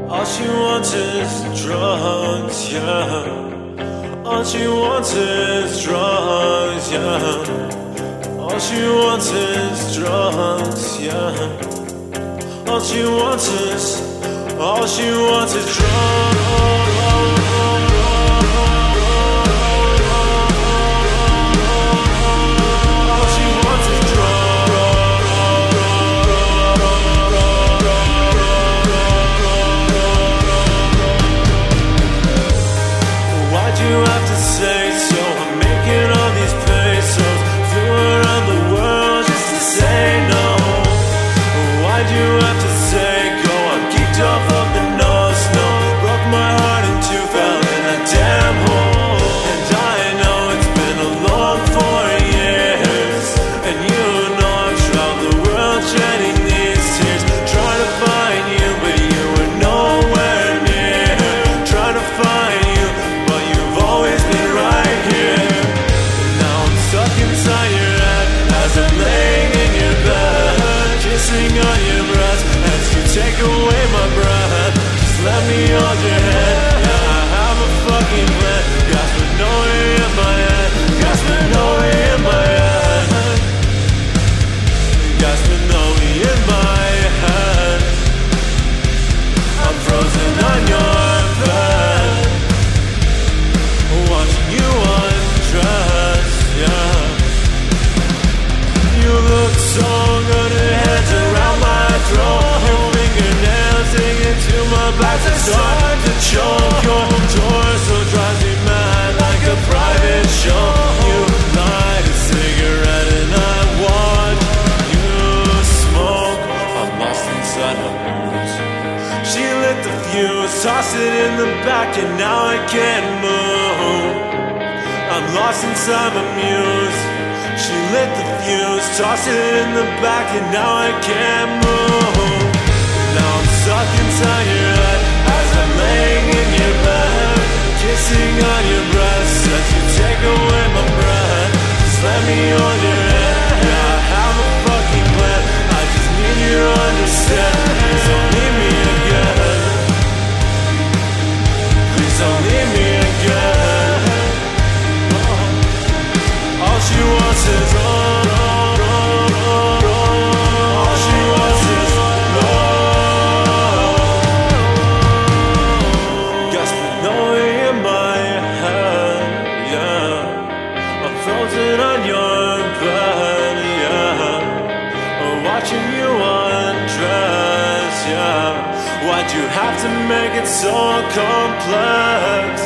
All she wants is drugs, yeah. All she wants is drugs, yeah. All she wants is drugs, yeah. All she wants is drugs. You have to say so. I'm making all these pesos, flew around the world just to say no. Why'd you have to say go? I'm kicked off of the nose, no. Broke my heart in two, fell in a damn hole. And I know it's been a long 4 years, and you know I've traveled the world shedding these tears, trying to find you, but you were nowhere near. Trying to find you, but you've always been right here. Now I'm stuck inside your head as I'm laying in your bed, kissing on your breast as you take away my breath. Just let me hold your head. Yeah, I have a fucking plan. Got Spinelli in my head. Got Spinelli in my head. Got Spinelli in my head. I'm frozen on your bed, watching you undress, yeah. You look so good, it hands around my throat. Your fingernails digging to my back to start to choke. Your torso drives me mad like a private show. You light a cigarette and I watch you smoke. I'm lost inside my boots. She lit the fuse, tossed it in the back, and now I can't move. I'm lost inside my muse. She lit the fuse, tossed it in the back, and now I can't move. Now I'm stuck inside your head as I'm laying in your bed, kissing on your breast as you take away my breath. Just let me hold your hand. Yeah, I have a fucking plan. I just need you to understand. Please don't leave me again. Please don't leave me again. All she wants is all she wants is love. Got Spinelli in my head, yeah. I'm frozen on your bed, yeah. Watching you undress, yeah. Why'd you have to make it so complex?